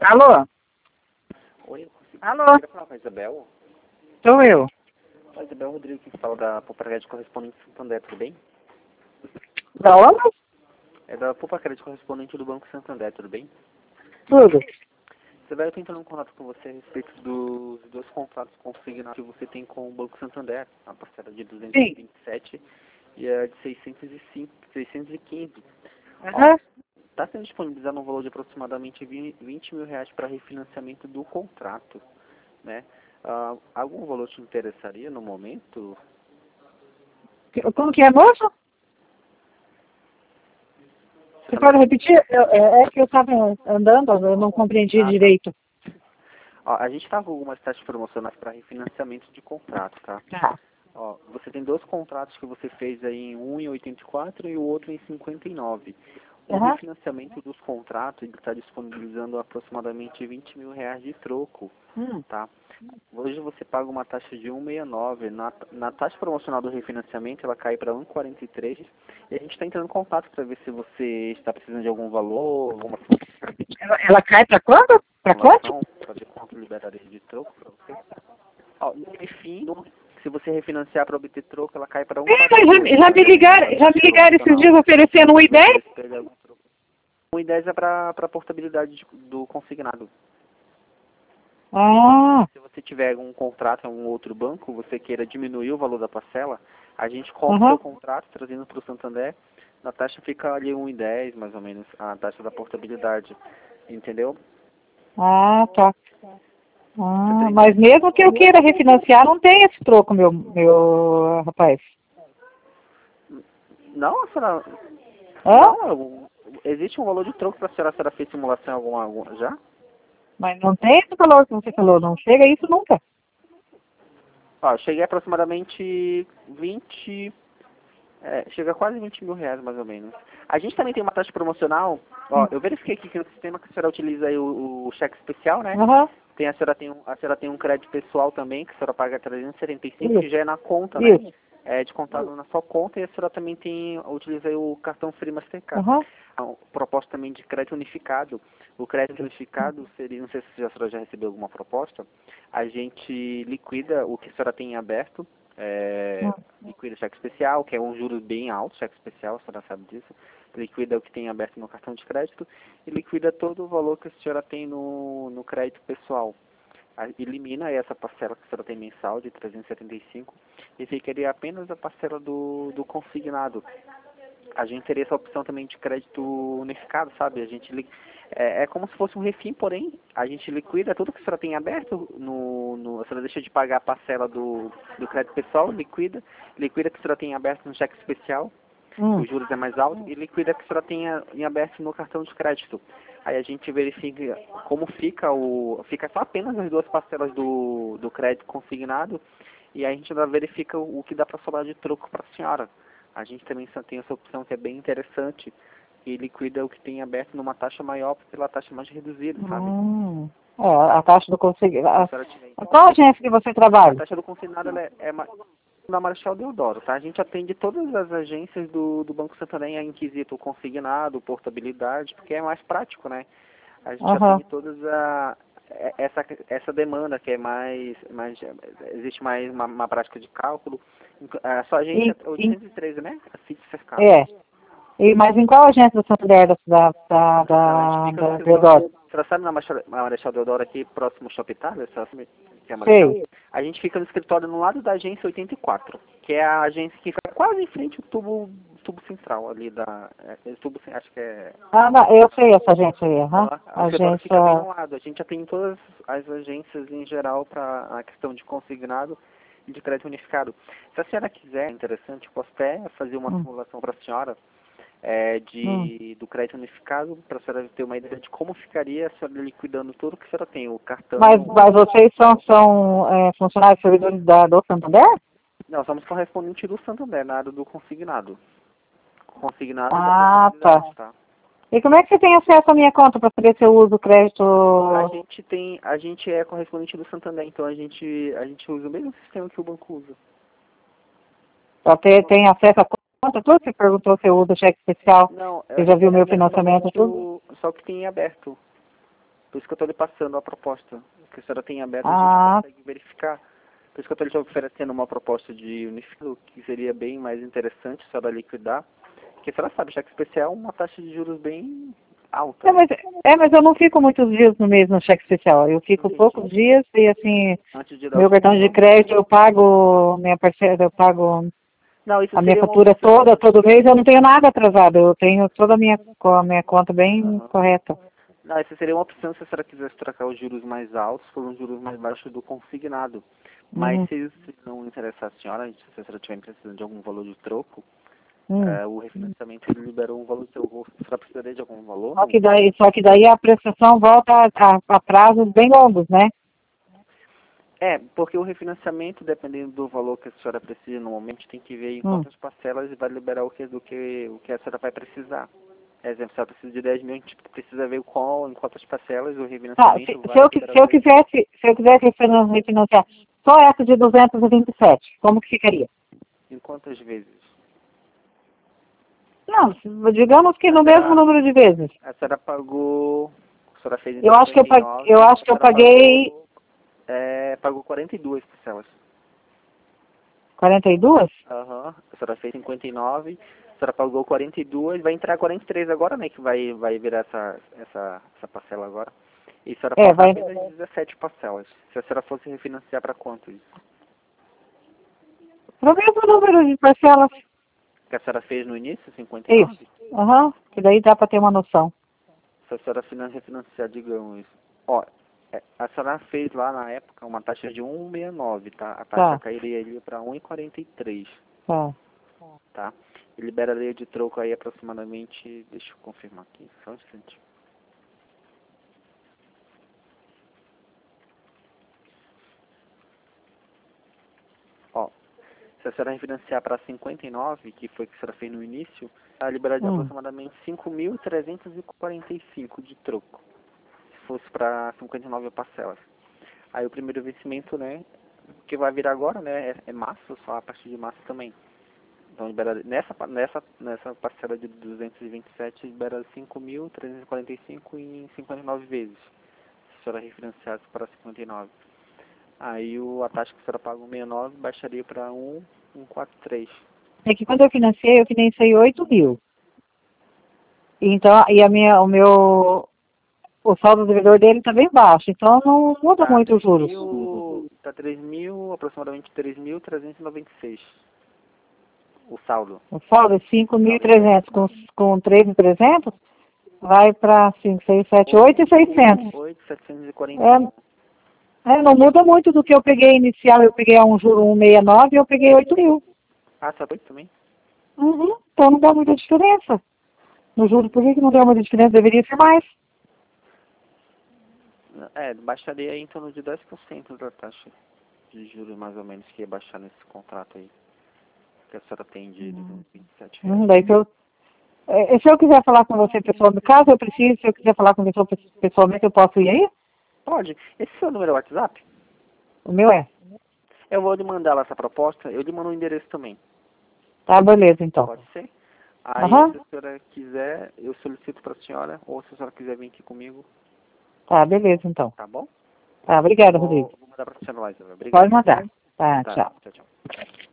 Alô? Oi, Alô? eu queria falar com a Isabel. Sou eu. A Isabel Rodrigues, que fala da Poupa Crédito Correspondente Santander, tudo bem? Da onde? É da Poupa Crédito Correspondente do Banco Santander, tudo bem? Tudo. Isabel, eu estou entrando em contato com você a respeito dos dois contratos consignados que você tem com o Banco Santander, a parcela de Sim. 227 e a de 605, 615. Aham. Está sendo disponibilizado um valor de aproximadamente R$ 20.000 para refinanciamento do contrato, né? Algum valor te interessaria no momento? Como que é, moço? Você pode repetir? É que eu estava andando, eu não compreendi Tá. direito. A gente está com algumas taxas promocionais para refinanciamento de contrato, tá? Tá. Você tem dois contratos que você fez aí em um em 84 e o outro em 59. O Aham. refinanciamento dos contratos ele está disponibilizando aproximadamente R$ 20.000 de troco, tá? Hoje você paga uma taxa de 1,69. Na taxa promocional do refinanciamento ela cai para 1,43 e a gente está entrando em contato para ver se você está precisando de algum valor, alguma Ela cai para quando? Para quanto? simulação para ver quanto liberaria de troco para você. No fim, se você refinanciar para obter troco, ela cai para Já me ligaram esses dias oferecendo 1,10? 1,10 é para a portabilidade do consignado. Ah, Se você tiver um contrato em um outro banco, você queira diminuir o valor da parcela, a gente compra o aham. seu contrato, trazendo para o Santander, a taxa fica ali 1,10 mais ou menos, a taxa da portabilidade, entendeu? Ah, tá. Você Ah, tem mas interesse mesmo nesse que eu valor? queira refinanciar, não tem esse troco, meu rapaz. Não, a senhora, Hã? não, existe um valor de troco para a senhora fez simulação alguma já? Mas não tem esse valor que você falou, não chega a isso nunca. Eu cheguei a aproximadamente 20, chega a quase R$ 20.000 mais ou menos. A gente também tem uma taxa promocional, eu verifiquei aqui que no sistema que a senhora utiliza aí o cheque especial, né? Aham. A senhora tem um crédito pessoal também, que a senhora paga 375, que Isso. já é na conta, né? Isso. É descontado na sua conta, e a senhora também utiliza aí o cartão Free Mastercard. Aham. A proposta também de crédito unificado. O crédito unificado seria, não sei se a senhora já recebeu alguma proposta, a gente liquida o que a senhora tem em aberto, liquida cheque especial, que é um juros bem alto, cheque especial, a senhora sabe disso, liquida o que tem aberto no cartão de crédito e liquida todo o valor que a senhora tem no crédito pessoal. Elimina essa parcela que a senhora tem mensal de 375 e ficaria apenas a parcela do consignado. A gente teria essa opção também de crédito unificado, sabe? É como se fosse um refim, porém, a gente liquida tudo que a senhora tem aberto, a senhora deixa de pagar a parcela do crédito pessoal, liquida que a senhora tem aberto no cheque especial, que os juros é mais alto, e liquida que a senhora tenha em aberto no cartão de crédito. Aí a gente verifica como fica só apenas as duas parcelas do crédito consignado, e aí a gente verifica o que dá para sobrar de troco para a senhora. A gente também só tem essa opção que é bem interessante, e liquida o que tem aberto numa taxa maior pela taxa mais reduzida, sabe? A taxa do consignado. Se a senhora tiver Qual agência que você a trabalha? taxa do consignado ela na Marechal Deodoro, tá? A gente atende todas as agências do Banco Santander em quesito consignado, portabilidade, porque é mais prático, né? A gente Aham. atende essa demanda que é existe mais uma prática de cálculo. A sua agência é E, 813, né? A CIT cercado. é. Mas em qual agência do Santander Não, a gente fica no da escritório. Deodoro? Você sabe na Marechal Deodoro aqui, próximo ao Shopping Itália, você sabe que é a Marechal? Sei. A gente fica no escritório no lado da agência 84, que é a agência que fica quase em frente ao tubo central ali acho que é. Ah, não, eu sei essa agência aí, aham. O escritório fica bem ao Agência. lado. A gente atende todas as agências em geral para a questão de consignado e de crédito unificado. Se a senhora quiser, é interessante, eu posso até fazer uma Hum, simulação para a senhora hum. do crédito unificado, para a senhora ter uma ideia de como ficaria a senhora liquidando tudo que a senhora tem, o cartão. Mas vocês são funcionários servidores do Santander? Não, somos correspondentes do Santander, na área do consignado. Consignado e da Ah, tá. portabilidade, tá? E como é que você tem acesso à minha conta para saber se eu uso o crédito? A gente é correspondente do Santander, então a gente usa o mesmo sistema que o banco usa. Tem acesso à conta, tudo? Você perguntou se eu uso cheque especial. Não, Você a já gente viu meu atende financiamento, somente tudo? só o que tem em aberto. Por isso que eu estou lhe passando a proposta. Que a senhora tem aberto, a Ah, gente consegue verificar. Por isso que eu estou lhe oferecendo uma proposta de unificado, que seria bem mais interessante a senhora liquidar. Porque a senhora sabe, cheque especial é uma taxa de juros bem alta. é, mas, mas eu não fico muitos dias no mês no cheque especial. Eu fico Entendi. poucos dias e assim, Antes de dar meu o cartão de crédito eu pago minha parcela, eu pago Não, isso a minha seria uma fatura opção. toda, todo mês, eu não tenho nada atrasado. Eu tenho toda a minha conta bem Aham. correta. Não, essa seria uma opção se a senhora quisesse trocar os juros mais altos por uns juros mais baixos do consignado. Mas Uhum. se isso não interessar a senhora, se a senhora estiver precisando de algum valor de troco, Hum. o refinanciamento ele liberou um valor de seu rosto. A senhora precisaria de algum valor? Só Não. só que daí a prestação volta a prazos bem longos, né? É, porque o refinanciamento, dependendo do valor que a senhora precisa no momento, tem que ver em Hum. quantas parcelas e vai liberar o que a senhora vai precisar. Exemplo, se ela precisa de 10 mil, a gente precisa ver em quantas parcelas o Ah, refinanciamento vai liberar se os eu 10 mil. quisesse, se eu quisesse refinanciar só essa de 227, como que ficaria? Em quantas vezes? Não, digamos que A no mesmo senhora, número de vezes. a senhora pagou, a senhora fez em Eu acho que 59, eu acho a que eu senhora paguei pagou 42 parcelas. 42? Aham, a senhora fez 59, a senhora pagou 42, vai entrar 43 agora, né, que vai virar essa parcela agora. E a senhora É, pagou vai apenas 17 parcelas. Se a senhora fosse refinanciar para quanto isso? pro mesmo número de parcelas. Que a senhora fez no início, Isso. 59? Aham, que daí dá para ter uma noção. Se a senhora refinanciar, digamos, ó, a senhora fez lá na época uma taxa de 1,69, tá? A taxa Tá, cairia ali para 1,43, tá. tá? E liberaria de troco aí aproximadamente, deixa eu confirmar aqui, só um instante. Ó, se a senhora refinanciar para 59, que foi o que a senhora fez no início, ela liberaria Hum. aproximadamente 5.345 de troco, se fosse para 59 parcelas. Aí o primeiro vencimento, né, que vai vir agora, né, é março, só a partir de março também. Então libera nessa parcela de 227 libera 5.345 em 59 vezes. Se a senhora refinanciasse para 59. Aí a taxa que a senhora paga 1,69 baixaria para 1,143. É que quando eu financiei 8 mil. Então, e o saldo devedor dele tá bem baixo, então não muda Tá muito os 3 juros. mil, aproximadamente 3.396 o saldo. O saldo é O saldo interno. 5.300 com 3.300, vai para 5, 6, 7, 8 e 600. 8.741. Não muda muito do que eu peguei inicial. Eu peguei um juro 1,69 e eu peguei 8 mil. Ah, tá doido também? Uhum. Então não dá muita diferença. No juro, por que não deu muita diferença? Deveria ser mais. Baixaria aí em torno de 10% da taxa de juros, mais ou menos, que ia baixar nesse contrato aí, que a senhora tem de R$ 227. Daí se eu quiser falar com você pessoalmente, caso eu precise, se eu quiser falar com você pessoalmente, eu posso ir aí? Pode. Esse é o seu número é WhatsApp? O meu é. Eu vou lhe mandar lá essa proposta, eu lhe mando o endereço também. Tá, beleza, então. Pode ser? Aí, Aham. se a senhora quiser, eu solicito para a senhora, ou se a senhora quiser vir aqui comigo, Tá, beleza, então. tá bom? Tá, obrigada, Rodrigo. Vou mandar para a senhora lá, Isabel. Pode Obrigado. mandar. Tá, Tá, tchau. tchau, tchau.